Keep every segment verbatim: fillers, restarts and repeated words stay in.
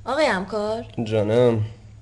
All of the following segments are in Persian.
آقای همکار جانم.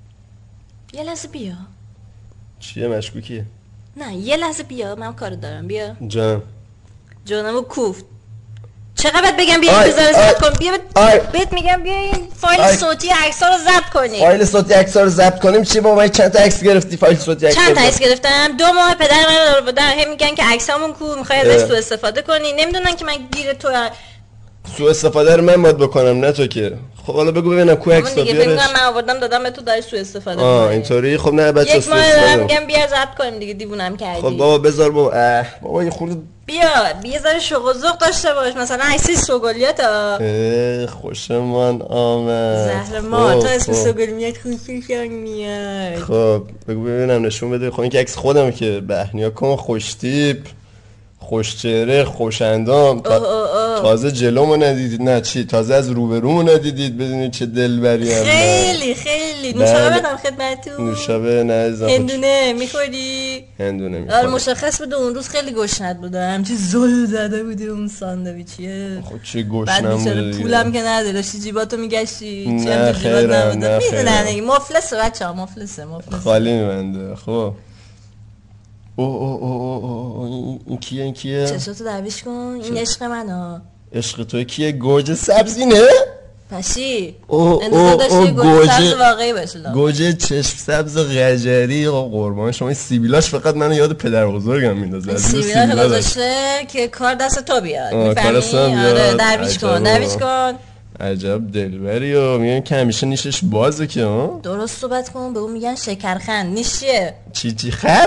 یه لحظه بیا. چیه مشکوکی؟ نه یه لحظه بیا، من کار دارم. بیا. جانم. جانمو کوفت. چقدر باید بگم بیا بذار ضبط کن. بیا بهت میگم بیا این فایل آی. صوتی عکس‌ها رو ضبط کنی. فایل صوتی عکس‌ها رو ضبط کنیم چی بابا؟ من چند تا عکس گرفتی فایل صوتی عکس؟ چند تا عکس گرفتم؟ دو ماه پدر من رو بودن هم میگن که عکسامون کو، میخوای ازش سوء استفاده کنی. نمیدونن که من گیر تو سوء استفاده رو من باید بکنم نه تو که. خب حالا بگو ببینم کو عکس بیارش. دیگه من آوردم دادم به تو داری سوء استفاده کنی. آه اینطوری. خب نه بچا سوء استفاده میگم بیا ضبط کنیم دیگه، دیوونم کردی. خب بابا بذار بابا اه بابا یه خورده بیا بیا ذره شوق و ذوق داشته باش. مثلا عکس سوگلیاتا خوشمان آمد. زهر ما تا اسم سوگلیات خوششون میاد. خب بگو ببینم نشون بده. خب این که عکس خودم که بهنیا کن خوش تیپ خوش چهره خوش اندام تا... تازه جلومو ندیدید نه چی تازه از روبرومو ندیدید بدونید چه دلبری ام. خیلی خیلی نوشابه بدم خدمتتون. نوشابه نه زخم. هندونه میخوری؟ هندونه میخورم. آره مشخص بوده اون روز خیلی گشنت بودم. همچی زل زده بودی اون ساندویچیه. خب چه گشنم بوده دیگه. پولم که نداری داشتی جیباتو میگشتی. نه خیرم نه میدونن دیگه مفلسه بچه‌ها مفلسه مفلسه. خالی میبنده. خب او او او او این کیه این کیه؟ چشاتو درویش کن. این عشق منه. عشق تو کیه؟ گوجه سبزی نه؟ پسی انتظار داشتی گوجه سبز واقعی باشه. گوجه چشم سبز قجری قربان شما. این سیبیلاش فقط منو یاد پدر بزرگم میندازه. سیبیلاش گذاشته که کار دست تو بیاد. میفهمی؟ آره درویش کن درویش کن. عجب دلبری و میگن که همیشه نیشش بازه که ها. درست صحبت کن. به اون میگن شکرخند. نیش چیه؟ چی چی خر؟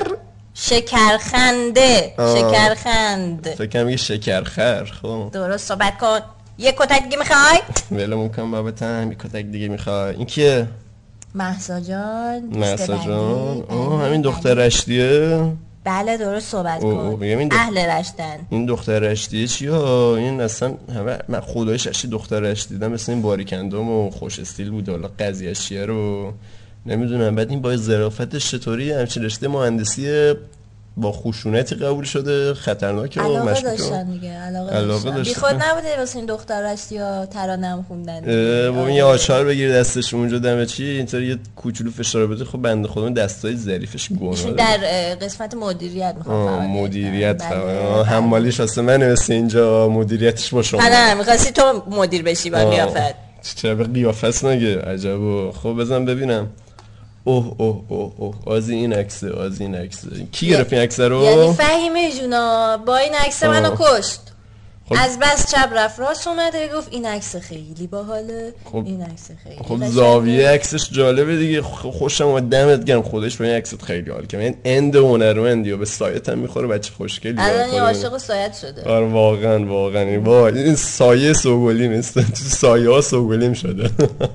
شکرخنده. شکرخند. فکر میگه شکرخر. خب درست صحبت کن. یه کتک دیگه میخوای؟ ولی ممکن بابتم یه کتک دیگه میخوای. این کیه؟ مهسا جان. مهسا جان. آه همین دختر رشدیه. بله درست صحبت کن. اهل رشدن. این دختر رشدیه چیه؟ این اصلا همه من خدایش اشی دختر رشد دیدم مثل این باریکندام و خوش استیل بود. حالا قضیه‌اش چیه رو نمیدونم. بعد این با ظرافتش چطوری همچین رشته مهندسی با خشونتی قبول شده خطرناکه و مشکوکه. علاقه داشتن دیگه. علاقه, علاقه داشتن. بی خود نبوده واسه این دختر رشتی ها ترانه‌ام خوندن. و این یه آچار بگیر دستش اونجا دمه چی اینطوری یه کوچولو فشار بده. خب بنده خودمون دستای ظریفش گونه در قسمت مدیریت میخوام. مدیریت خبر حمالیش واسه من مثل اینجا مدیریتش با شما. نه می‌خواستی تو مدیر بشی با قیافت. چرا قیافت نگه عجبو. خب بزن ببینم. اوه اوه اوه اوه آزی این عکسه آزی این عکسه. کی گرفت این عکس رو؟ یعنی فهیمه جونا با این عکس منو کشت. خب. از بس چپ رفت راست اومده گفت این عکس خیلی باحاله. خب. این عکس خیلی خب زاویه عکسش جالبه دیگه. خوشم اومد دمت گرم. خودش با این عکست خیلی حال که من اند هنرمندی و به سایت هم میخوره بچه خوشگلی. الان عاشق سایت شده. آره واقعا واقعا با این سایه سوگلی نیست تو سایه ها سوگلیم شده.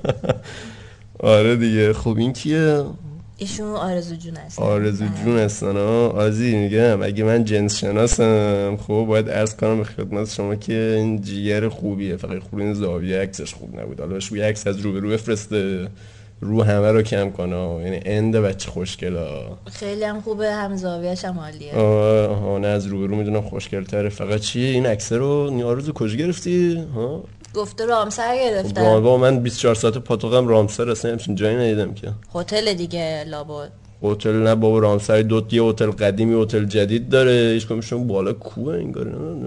آره دیگه. خب این کیه؟ ایشون آرزو جون هستن. آرزو جون هستن ها. آزی میگم اگه من جنس شناسم خب باید عرض کنم به خدمت شما که این جیگر خوبیه. فقط خوب این زاویه عکسش خوب نبود. حالا شو یه عکس از رو به رو بفرسته رو همه رو کم کنه. یعنی اند بچه خوشگلا. خیلی هم خوبه هم زاویه‌اش هم عالیه. آها نه از رو به رو میدونم خوشگل‌تره. فقط چیه این عکس رو آرزو کجا گرفتی؟ ها گفته رامسر گرفتم. بابا من بیست و چهار ساعت پاتوقم رامسر اصلا همچین جایی ندیدم که. هتل دیگه لابد. هتل نه بابا رامسر دو تا هتل قدیمی هتل جدید داره. هیچ کدومشون بالا کوه انگار.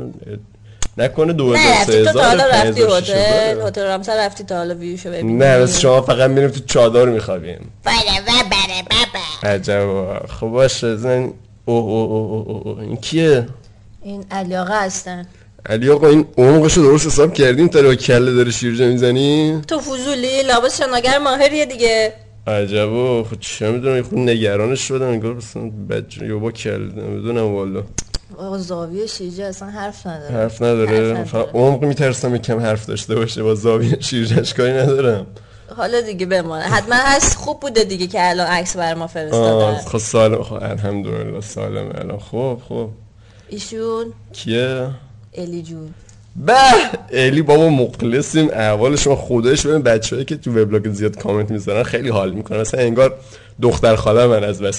نکنه دو هزار سه هزار. نه حالا رفتی هتل هتل رامسر رفتی تا حالا ویوشو ببینی؟ نه بس شما فقط میریم تو چادر میخوابیم. بره بره بابا. عجب. خب باشه زن. اوه اوه اوه اوه این کیه؟ این علی آقا هستن. علی آقا این عمقشو درست حساب کردین تا با کله داره شیرجه میزنی؟ تو فضولی لابد شناگر ماهریه دیگه. عجبا. خود چه میدونم خود نگرانش شدم انگار مثلا بچه یا با کله نمیدونم والا. آقا زاویه شیرجه اصلا حرف نداره. حرف نداره. فقط عمق میترسم یکم حرف داشته باشه. با زاویه شیرجهش کاری ندارم. حالا دیگه بمونه. حتما هست خوب بوده دیگه که الان عکس بر ما فرستادن. خب سالم. خب الحمدلله سالم الان. خب خب ایشون کیه؟ الی جون. به الی بابا مخلصیم. احوال شما خدایش ببین بچه‌ای که تو وبلاگ زیاد کامنت میذارن خیلی حال میکنن. مثلا انگار دختر خاله من از بس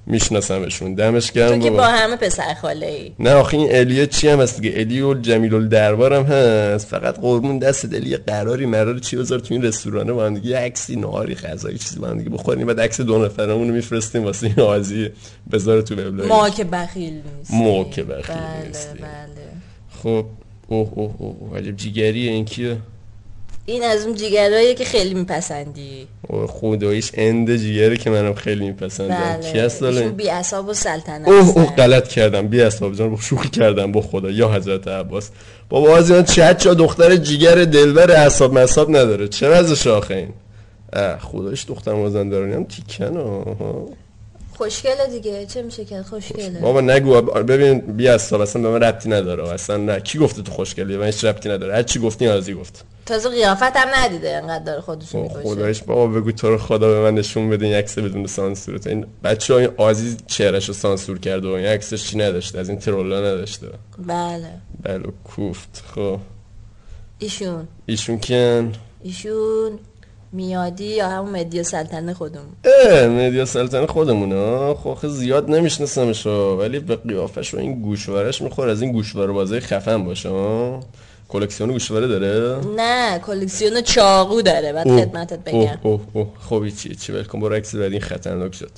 میشناسمشون. دمش گرم. تو که با همه پسر خاله ای. نه آخه این الیه چی هم هست دیگه، الی و جمیل الدربار هم هست، فقط قربون دست الی قراری مراری چی بذار تو این رستورانه با هم دیگه یه عکسی نهاری غذایی چیزی با هم دیگه بخوریم، بعد عکس دو نفرمون رو میفرستیم واسه این آزی بذاره تو وبلاگ. ما که بخیل نیستیم. ما که بخیل بله نیستیم. بله. خب اوه اوه اوه عجب جیگریه این کیه؟ این از اون جیگرهاییه که خیلی میپسندی. خداییش اند جیگره که منم خیلی میپسندم. بله. کی هست داله؟ ایشون بی اعصاب و سلطنت. اوه اوه غلط کردم، بی اعصاب جان شوخی کردم با خدا یا حضرت عباس. بابا از اینا چه چه دختر جیگر دلبر اعصاب مصاب نداره، چه وضع شاخه این؟ اه خداییش دختر مازندرانی هم تیکن ها. خوشگله دیگه، چه میشه کرد خوشگله. بابا نگو، ببین بی اعصاب اصلا به من ربطی نداره اصلا. نه کی گفته تو خوشگلی؟ من هیچ ربطی نداره، هر چی گفتی ازی گفت. تازه قیافت هم ندیده انقدر داره خودشون میکشه. خدایش بابا بگو تو رو خدا به من نشون بده این عکس بدون سانسور. این بچه‌ها این عزیز چهرهشو سانسور کرده و این عکسش چی نداشته، از این ترولا نداشته. بله بله کوفت. خب ایشون ایشون کن ایشون میادی یا همون مدیا سلطنه خودمون؟ اه مدیا سلطنه خودمونه. خب خیلی زیاد نمیشناسمشو ولی به قیافش و این گوشوارش میخوره از این گوشواره بازی خفن باشه. کلکسیون گوشواره داره؟ نه کلکسیون چاقو داره. بعد خدمتت بگم اوه اوه اوه خوبی چی چی ولکن برو عکس بعد این خطرناک شد.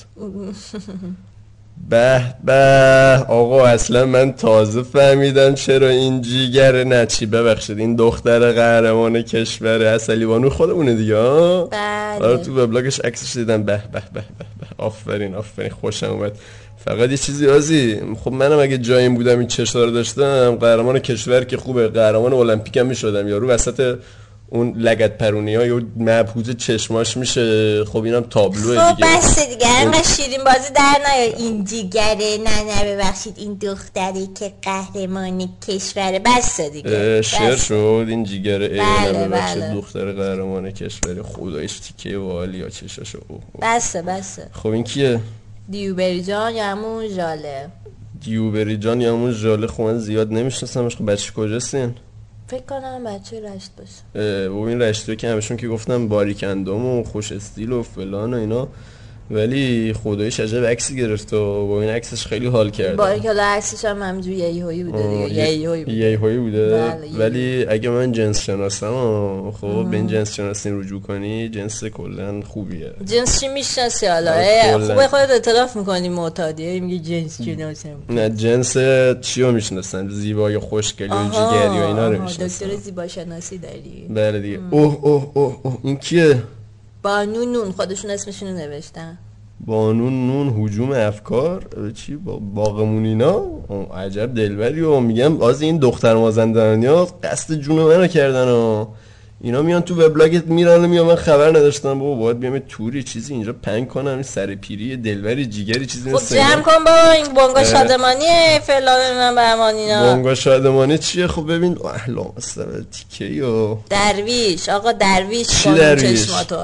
به به آقا اصلا من تازه فهمیدم چرا این جیگر نچی ببخشید این دختر قهرمان کشور عسلی بانو خودمونه دیگه. بله تو وبلاگش عکسش دیدم. به به به به آفرین آفرین خوشم اومد. فقط یه چیزی آزی، خب منم اگه جاییم بودم این چشا رو داشتم قهرمان کشور که خوبه، قهرمان المپیک هم میشدم. یارو وسط اون لگد پرونی ها یا مبهوت چشماش میشه. خب اینم تابلوه خب دیگه. بس دیگه انقدر شیرین بازی در نیار. این جیگره نه نه ببخشید این دختری که قهرمان کشوره. بس دیگه شعر شد این جیگره ای بله نه ببخشید بله. دختر قهرمان کشوری خدایش تیکه والی یا چشاشو. بسه بسه. خب این کیه؟ دیوبری جان یا همون ژاله؟ دیوبری جان یا همون ژاله. خب من زیاد نمیشناسمش. خب بچه کجاست این؟ فکر کنم بچه رشت باشه. و این رشتو که همشون که گفتم باریکندام و خوش استیل و فلان و اینا، ولی خدایش عجب عکسی گرفت و با این عکسش خیلی حال کرد. باریکلا عکسش هم همینجوری یهویی بوده دیگه. یهویی بوده. یهویی بوده. بله ولی اگه من جنس شناسم خب به این جنس شناسی رجوع کنی جنس کلا خوبیه. جنس چی میشناسی حالا؟ خوبه خودت اعتراف میکنی معتادیه میگی جنس شناسم. نه جنس چی رو میشناسن؟ زیبایی خوشگلی و جیگری و اینا رو میشناسن. دکتر زیبا شناسی داری؟ بله دیگه. اوه اوه اوه اوه این کیه؟ بانو نون خودشون اسمشون رو نوشتن. بانو نون هجوم افکار چی با باغمون اینا. عجب دلبری و میگم از این دختر مازندرانی ها قصد جون منو کردن و اینا میان تو وبلاگت میرن و میان من خبر نداشتم. بابا باید بیام توری چیزی اینجا پنگ کنم این سر پیری دلبری جیگری چیزی خب جمع کن بابا این بونگا شادمانیه فلان من برمان اینا. بونگا شادمانی چیه؟ خب ببین احلام اصلا تیکه و درویش آقا درویش چی درویش؟ چشماتو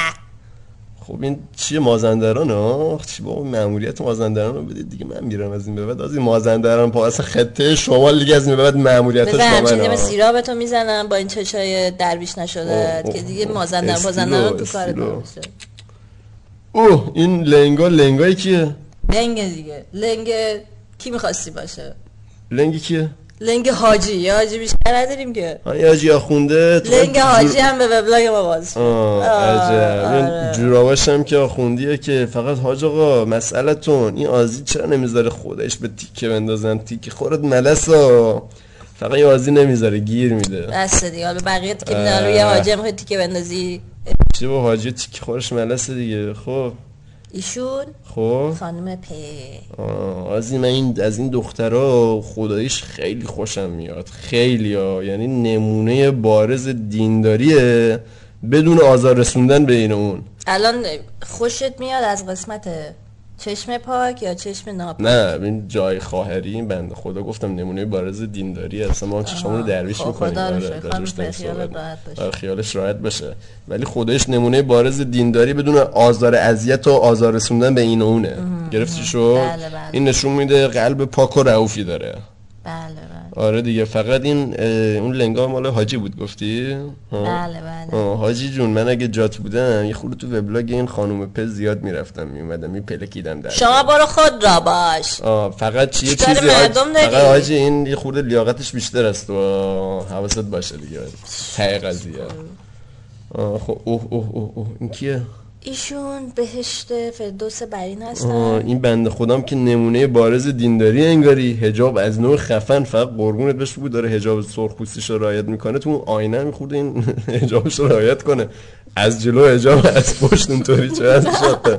خب این چیه مازندران ها؟ چی بابا ماموریت مازندران رو بدید دیگه. من میرم از این به بعد از این مازندران پا اصلا خطه شمال دیگه از این به بعد ماموریتش با منه. بزن همچنین سیرابتو میزنم با این چشای درویش نشده که دیگه مازندران مازندران تو کار نمیشه. اوه این لنگا لنگای کیه؟ لنگ دیگه. لنگ کی میخواستی باشه؟ لنگی کیه؟ لنگ حاجی. یا حاجی بیشتر نداریم که. آن یا حاجی آخونده. لنگ حاجی هم به وبلاگ ما باز شد. آه عجب. جوراباش هم که آخوندیه که فقط حاج آقا مسئلتون این آزی چرا نمیذاره خودش به تیکه بندازن؟ تیکه خورد ملسا فقط یه آزی نمیذاره گیر میده. بس دیگه حالا بقیه که میدن روی حاجی هم خیلی تیکه بندازی چه با حاجی تیکه خورش ملسه دیگه. خب ایشون خب خانم په از این من این از این دخترها خداییش خیلی خوشم میاد خیلی ها. یعنی نمونه بارز دینداریه بدون آزار رسوندن بین اون. الان خوشت میاد از قسمت چشم پاک یا چشم ناپاک؟ نه این جای خواهری این بنده خدا گفتم نمونه بارز دینداری اصلا ما چشمون رو درویش خب میکنیم. خدا رو شکر خیالت راحت باشه. خیالش راحت باشه ولی خودش نمونه بارز دینداری بدون آزار اذیت و آزار رسوندن به این و اونه. گرفتی شد؟ بله بله. این نشون میده قلب پاک و رئوفی داره. بله آره دیگه. فقط این اون لنگا مال حاجی بود گفتی؟ بله بله. آه حاجی جون من اگه جات بودم یه خورده تو وبلاگ این خانم پز زیاد میرفتم میومدم میپلکیدم در شما برو خود را باش. آه فقط چیه چیزی فقط حاجی این یه خورده لیاقتش بیشتر است و حواست باشه دیگه ته قضیه. آه خب اوه اوه اوه اوه این کیه؟ ایشون بهشت فردوس برین هستن. این بنده خودم که نمونه بارز دینداری انگاری، حجاب از نوع خفن، فقط قربونت بهش بود داره حجاب سرخپوستیش رو رعایت میکنه، تو اون آینه میخورده این حجابش رو رعایت کنه، از جلو حجاب از پشت اونطوری چه از شده.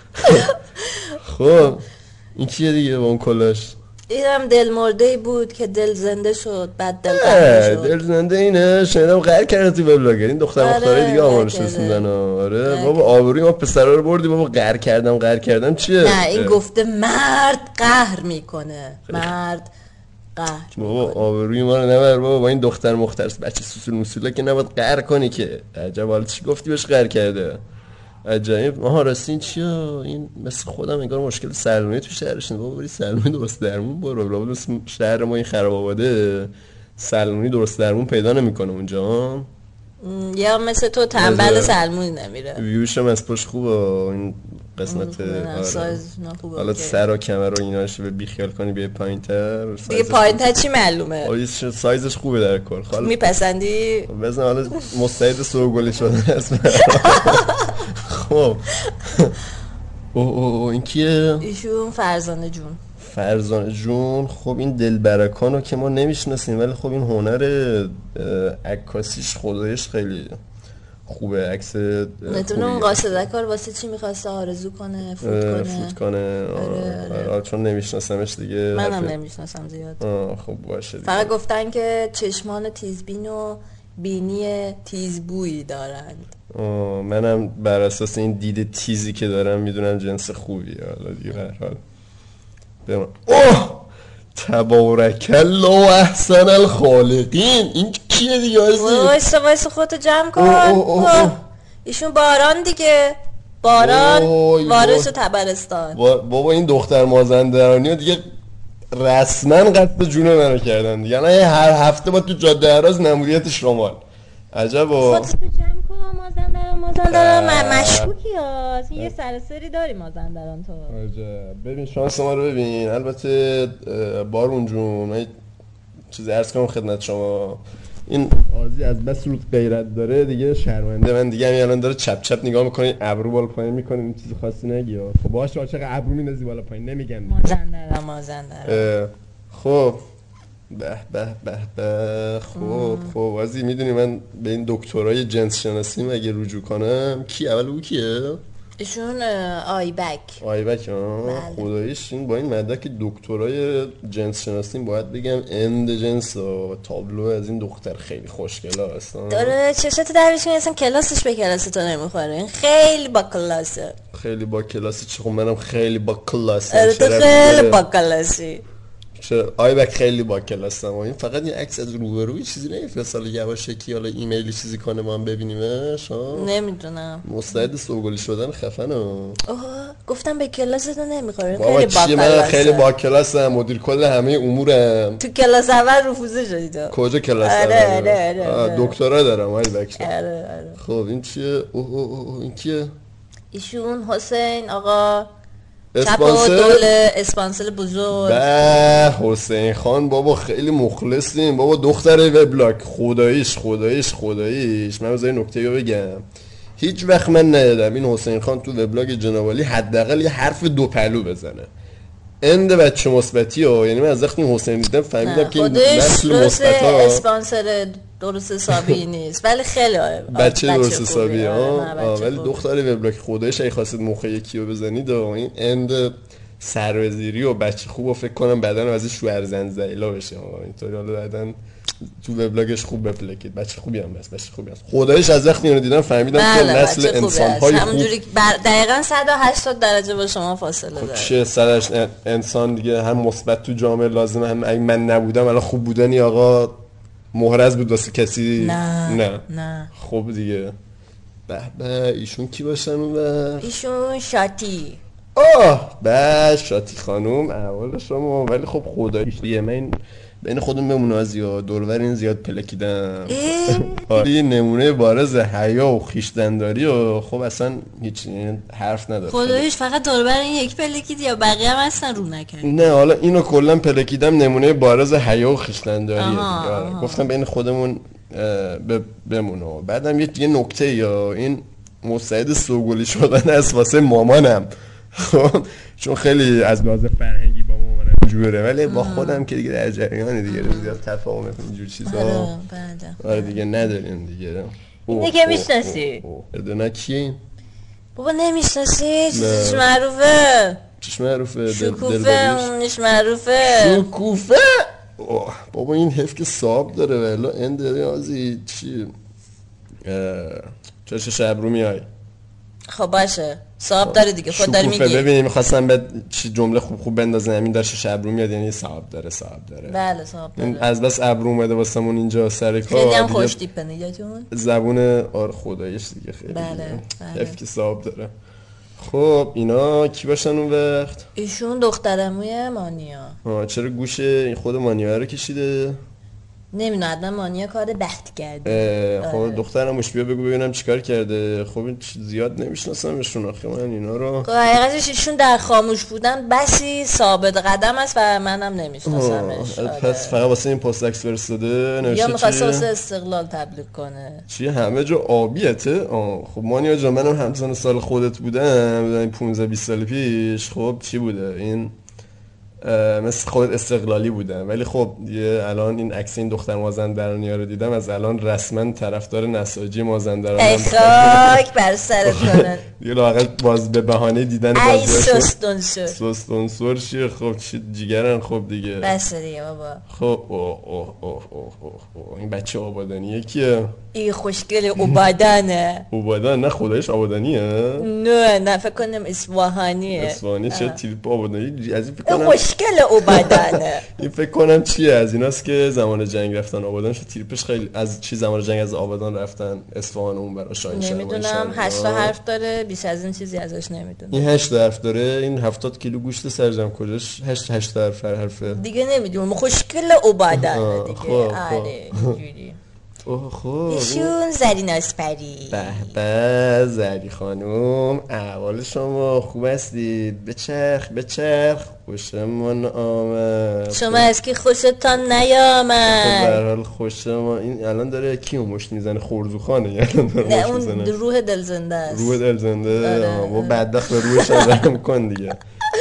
خب این کیه دیگه با اون کلاش؟ اینم دل مرده بود که دل زنده شد بعد دل قهر شد. دل زنده اینه شنیدم قهر کرده تو وبلاگر این دختر آره مختاره دیگه آمارش رسوندن. آره بابا آبروی ما پسرا رو بردی بابا. قهر کردم قهر کردم چیه؟ نه این گفته مرد قهر میکنه، مرد قهر بابا آبروی ما رو نبر بابا. با این دختر مخترس بچه سوسول موسوله که نباید قهر کنی که. عجب حالا چی گفتی بهش قهر کرده؟ عجایب. آها راستی این چیه؟ این مثل خودم انگار مشکل سلمونی تو شهرش. بابا بری سلمونی درست درمون برو. بابا شهر ما این خراب آباده سلمونی درست درمون پیدا نمیکنه اونجا. یا مثل تو تنبل سلمونی نمیره. ویوشم از پشت خوبه این قسمت. آره حالا سر و کمر و ایناش به بیخیال کنی بیای پایین‌تر دیگه. پایین‌تر چی معلومه؟ آره سایزش خوبه در کل. خب میپسندی؟ بزن حالا مستعد سوگلی شده است. خب اوه اوه این کیه؟ ایشون فرزانه جون. فرزانه جون. خب این دلبرکانو که ما نمیشناسیم ولی خب این هنر عکاسیش خدایش خیلی خوبه. عکس نتونه اون قاصدکار واسه چی میخواسته آرزو کنه فوت کنه فوت کنه. آره آره چون نمیشناسمش دیگه. منم نمیشناسم زیاد. آه خب باشه دیگه. فقط گفتن که چشمان تیزبین و بینی تیزبویی دارند. آه منم بر اساس این دید تیزی که دارم میدونم جنس خوبیه. حالا دیگه هر حال بمان. اوه تبارک الله و احسن الخالقین. این کیه دیگه؟ وایسا وایسا خودتو جمع کن. اوه اوه اوه. ایشون باران دیگه. باران وارث تبرستان. بابا این دختر مازندرانی دیگه رسما قصد جون منو کردن دیگه. یعنی هر هفته با تو جاده اراز نموریت شمال. عجبا. خودتو جمع کن. مازندران مازندران من مشکوکی ها. یه سرسری داری مازندران تو. عجب. ببین شانس ما رو ببین. البته بارون جون من چیزی عرض کنم خدمت شما. این آزی از بس رو غیرت داره دیگه شرمنده. من دیگه همین الان داره چپ چپ نگاه میکنه ابرو بالا پایین میکنه. این چیزی خاصی نگی. خب باشه عاشق ابرو میندازی بالا پایین نمیگم. مازندران مازندران. خب به به به به. خب خب آزی میدونی من به این دکترای جنس شناسی اگه رجوع کنم کی اول او کیه؟ ایشون آیبک. آیبک ها. خداییش این با این مدرک دکترای جنس شناسی باید بگم اند جنس و تابلو از این دختر خیلی خوشگله است. داره چشات درویش میاد اصلا کلاسش به کلاس تو نمیخوره. این خیلی با کلاسه. خیلی با کلاسی. چه خب منم خیلی با کلاسم. آره تو خیلی با کلاسی. چرا آیبک خیلی با کلاسم. این فقط این عکس از روبروی چیزی نمیفرسته حالا یواشکی حالا ایمیلی چیزی کنه ما هم ببینیمش ها. نمیدونم. مستعد سوگلی شدن خفنه. اوه گفتم به کلاستون نمیخوره. خیلی با کلاسه. من خیلی با کلاسم. مدیر کل همه امورم. تو کلاس اول رفوزه شدی تو. کجا کلاس اول؟ آره آره آره. دکترا دارم آیبک. آره آره. خب این چیه؟ اوه اوه این کیه؟ ایشون حسین آقا اسپانسر اسپانسر بزرگ. به حسین خان بابا خیلی مخلصیم بابا. دختر وبلاگ خداییش خداییش خداییش. من بذار نکته رو بگم. هیچ وقت من ندیدم این حسین خان تو وبلاگ جنابعالی حداقل یه حرف دو پلو بزنه. اند بچه مثبتی ها. یعنی من از وقتی حسین دیدم فهمیدم که این نسل مثبت ها اسپانسر درست حسابی نیست ولی خیلی بچه درست حسابی ها. ولی دختر وبلاگ خودش اگه خواستید مخ یکی رو بزنید این اند سروزیری و بچه خوب و فکر کنم بعدن از شوهر زنزیلا بشه. اینطوری حالا بعدن تو وبلاگش خوب بپلکید. بچه خوبی هم هست. بچه خوبی هست. خدایش از وقتی اینو دیدم فهمیدم که نسل انسان‌های خوب همونجوری دقیقاً صد و هشتاد درجه با شما فاصله داره. چه صد انسان دیگه هم مثبت تو جامعه لازمه هم اگه من نبودم الان خوب بودنی آقا محرز بود واسه کسی. نه نه نه. خب دیگه. به به ایشون کی باشن اون؟ ایشون شاتی. آه به شاتی خانم احوال شما. ولی خب خداییش دیگه من بین خودمون بمونه زیاد دورور این زیاد پلکیدم. آره نمونه بارز حیا و خویشتنداری و خب اصلا هیچ حرف نداره. خداییش فقط دورور این یک پلکید یا بقیه هم اصلا رو نکرد؟ نه حالا اینو کلا پلکیدم نمونه بارز حیا و خویشتنداریه. گفتم بین خودمون بمونه. بعدم یه یه نکته یا این مستعد سوگلی شدن از واسه مامانم. خب چون خیلی از لحاظ فرهنگی با مامانم جوره ولی با خودم که دیگه در جریان دیگه زیاد تفاهم اینجور چیزا آره دیگه نداریم دیگه. اینه که میشناسی؟ ادنا کی؟ بابا نمیشناسی؟ چیزش معروفه؟ چیش معروفه؟ شکوفه اونش معروفه. شکوفه؟ بابا این حیف که صاحب داره ولی انده آزی چی؟ چه شب رو میای؟ خب باشه صاحب داره دیگه خود داری میگی. ببینیم می‌خواستم به چی جمله خوب خوب بندازم همین داره شش ابرو میاد یعنی صاحب داره صاحب داره. بله صاحب داره. از بس ابرو اومده واسمون اینجا سر کار. خیلی هم خوش تیپه نگاهتون. زبون آره خداییش دیگه خیلی. بله بله. حیف که صاحب داره. خب اینا کی باشن اون وقت؟ ایشون دخترموی مانیا. آه چرا گوشه خود مانیا رو کشیده؟ نمیدونم حتما مانیا کار بخت کرده. خب آره. دخترموش بیا بگو ببینم چیکار کرده. خب زیاد نمیشناسمشون آخه من اینا رو. خب حقیقتش ایشون در خاموش بودن بسی ثابت قدم است و منم نمیشناسمش. آره. پس فقط واسه این پست عکس فرستاده نوشته یا می‌خواسته واسه استقلال تبلیغ کنه. چی همه جا آبیته؟ آه. خب مانیا جا منم همسن سال خودت بودم پانزده بیست سال پیش. خب چی بوده این مثل خود استقلالی بودم ولی خب یه الان این عکس این دختر مازندرانی رو دیدم از الان رسما طرفدار نساجی مازندرانی ای خاک بر سرت کنن دیگه لااقل باز به بهانه دیدن ای سستونسور سستونسور چیه خب چی جیگرن خب دیگه بس دیگه بابا خب اوه اوه اوه اوه اوه این بچه آبادانیه کیه؟ این خوشگل اوبادانه اوبادان نه خدایش آبادانیه؟ نه نه فکر کنم اصفهانیه. اصفهانی چه تیپ آبادانی از این فکر کنم خوشگل اوبادانه. این فکر کنم چیه از ایناست که زمان جنگ رفتن آبادان شد تیپش خیلی از چی زمان جنگ از آبادان رفتن اصفهان اون برا شاهنشاه. نمیدونم هشت حرف داره بیش از این چیزی ازش نمیدونم. این هشت حرف داره این هفتاد کیلو گوشت سرجم کجاش هشت هشت حرف حرفه دیگه نمیدونم خوشگل اوبادانه دیگه. آره اینجوری. اوه خب ایشون زرین آسپری. به به زری خانوم احوال شما خوب هستید؟ بچرخ بچرخ خوشمون آمد. شما از کی خوشتان نیامد؟ خب به هر حال خوش ما این الان داره کیو مشت میزنه خورزوخانه نه اون روح دلزنده است. روح دلزنده و بدبخت به روحش رحم کن دیگه.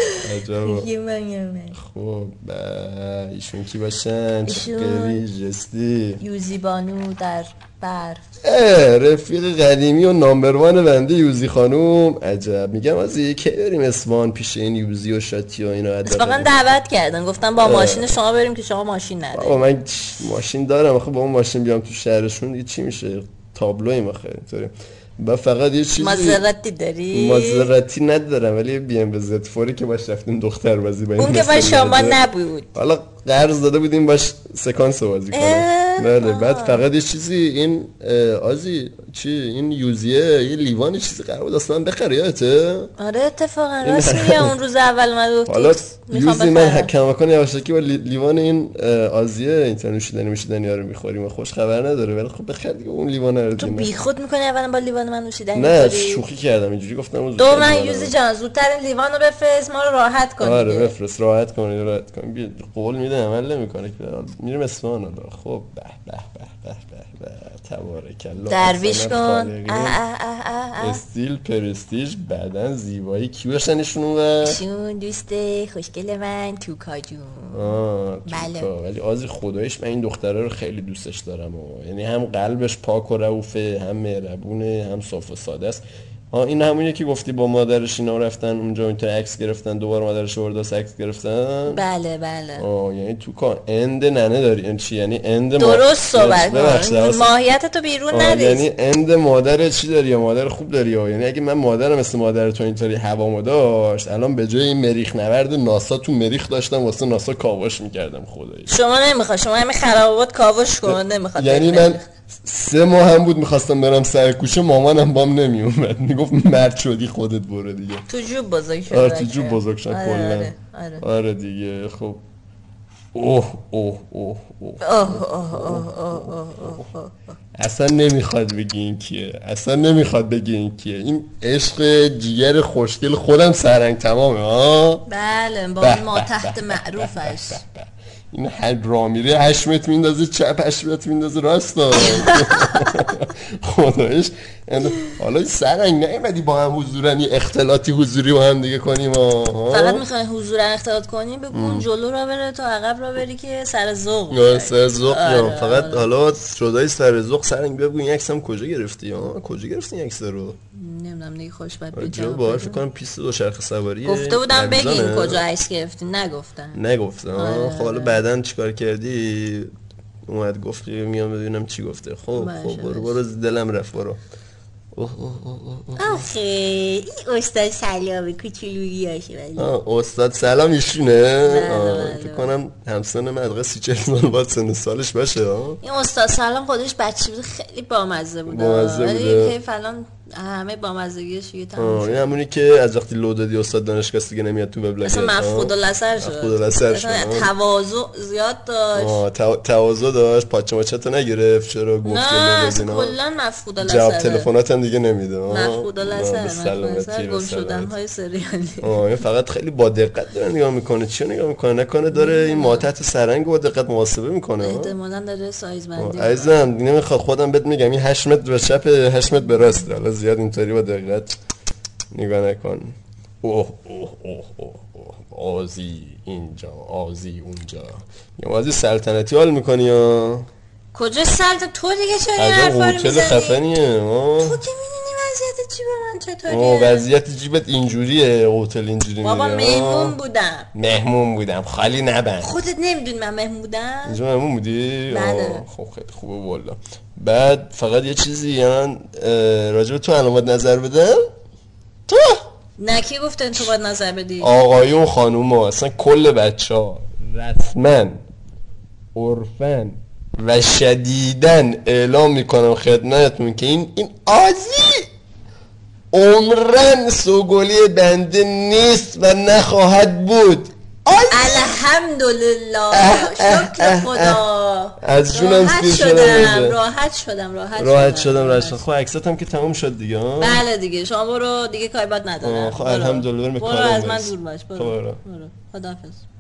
خب ایشون کی باشن؟ ایشون جستی یوزی بانو در برف رفیق قدیمی و نامبر وان بنده یوزی خانوم. عجب میگم از کی بریم اصفهان پیش این یوزی و شاتی و اینا. اتفاقا دعوت کردن گفتم با ماشین شما بریم که شما ماشین نداری. بابا من ماشین دارم آخه با اون ماشین بیام تو شهرشون دیگه چی میشه تابلویم آخه اینطوری. با فقط یه چیزی مازراتی داری؟ مازراتی ندارم ولی بی ام زد فوری که باش رفتیم دختر بازی با این اون که با شما نبود حالا قرض داده بودیم باش سکانس بازی کنیم. بله بعد فقط یه چیزی این آزی چی این یوزیه یه لیوان چیزی قرار بود اصلا بخره یادته؟ آره اتفاقا راست میگه اون روز اول من گفت حالا یوزی من کماکان یواشکی با لیوان این آزیه اینطور نوشیدنی میشیدن یارو میخوریم خوش خبر نداره ولی خب بخره دیگه اون لیوان رو تو بیخود میکنی اولا با لیوان من نوشیدنی نه شوخی کردم اینجوری گفتم دو من یوزی جان زودتر این لیوانو بفرست ما رو راحت کن. آره بفرست راحت کن راحت کن بیا قول میده عمل نمیکنه که میریم اصفهان. حالا خب به به به به به به تبارک الله درویش کن استیل پرستیژ بدن زیبایی کی باشن ایشون و ایشون دوست خوشگل من توکا جون. آه بله ولی آزی خدایش من این دختره رو خیلی دوستش دارم و یعنی هم قلبش پاک و رؤوفه هم مهربونه هم صاف و ساده است. ها این همونیه که گفتی با مادرش اینا رفتن اونجا اینطور عکس گرفتن دوباره مادرش آورد عکس گرفتن. بله بله آه یعنی تو کار اند ننه داری این چی یعنی اند درست صحبت کن ماهیت تو بیرون نریز. یعنی اند مادر چی داری یا مادر خوب داری یا یعنی اگه من مادرم مثل مادر تو اینطوری هوامو داشت الان به جای این مریخ نورد ناسا تو مریخ داشتم واسه ناسا کاوش میکردم خدایی. شما نمیخواد شما همین خرابات کاوش کن نمیخواد. یعنی من سه ماه هم بود میخواستم برم سر کوچه مامانم بام نمیومد میگفت مرد شدی خودت برو دیگه. تو جوب بزرگ شد. آره تو جوب بزرگ شد آره کلا. آره, آره. آره دیگه. خب اوه اوه اوه اوه اصلا نمیخواد بگی این کیه، اصلا نمیخواد بگی این کیه. این عشق جیگر خوشگل خودم سرنگ تمامه ها. بله با ما تحت معروفش. این حد را میره هشمت میندازه چپ، هشمت میندازه راست. خدایش حالا سرنگ نیومدی با هم حضورن یه اختلاطی حضوری با هم دیگه کنیم ها؟ فقط میخوای حضورن اختلاط کنیم بگو اون جلو را بره تو عقب را بری که سر ذوق سر ذوق. آره فقط آره. حالا شدای سر ذوق سرنگ بگو این عکسم کجا گرفتی ها؟ کجا گرفتی این عکس رو؟ نمیدونم دیگه خوشبخت بجا جا باور فکر کنم پیست دوچرخه سواری گفته بودم بگین کجا عکس گرفتی، نگفتن نگفتن آره. خب حالا بعدن چیکار کردی؟ اومد گفت میام ببینم چی گفته. خب خب برو برو دلم رفت برو. آخه این استاد سلامی کوچولویی هاشه. ولی استاد سلام ایشونه؟ فکر کنم همسن مدقه سی چل سال باید سن سالش باشه. این استاد سلام خودش بچه بود خیلی بامزه بود ولی که فلان همه بامزگیش یه تمام شد. این همونی که از وقتی لو دادی استاد دانشگاه دیگه نمیاد تو وبلاگ اصلا مفقود الاثر شد. مفقود الاثر شد. تواضع زیاد داشت. تواضع داشت. پاچه ماچه تو نگرفت چرا گفتی نه کلا مفقود الاثر. جواب تلفنات هم دیگه نمیده. مفقود الاثر گم شدن های سریالی. آه این فقط خیلی با دقت داره نگاه میکنه. چی نگاه میکنه؟ نکنه داره این ماتحت سرنگ با دقت محاسبه میکنه. احتمالاً داره سایز بندی. عزیزم نمیخواد خودم بهت میگم این هشت متر به چپ هشت متر به راست. حالا زیاد اینطوری با دقت نگاه نکن. اوه اوه اوه اوه آزی اینجا آزی اونجا. یا آزی سلطنتی حال میکنی یا کجا سلطنت؟ تو دیگه چرا این حرفا رو میزنی؟ خفنیه تو که میدونی وضعیت جیب من چطوریه؟ وضعیت جیبت اینجوریه. هتل اینجوری میگه. بابا مهمون بودم. مهمون بودم خالی نبند. خودت نمیدونی من مهمون بودم؟ اینجا مهمون بودی؟ بله. خب خیلی خوبه والا. بعد فقط یه چیزی من راجع به تو علامت نظر بدم. تو نه کی گفتن تو باید نظر بدی؟ آقایون خانوما اصلا کل بچه‌ها رسما عرفن و شدیدن اعلام میکنم خدمتتون که این این آزی عمرن سوگلی بنده نیست و نخواهد بود. الحمدلله شکر خدا. از جونم سیر شدم. راحت شدم راحت راحت شدم راحت شدم. خب عکسات هم که تموم شد دیگه. بله دیگه شما برو دیگه کاری بد ندارم. خب الحمدلله برو برو از من دور باش. برو برو خداحافظ.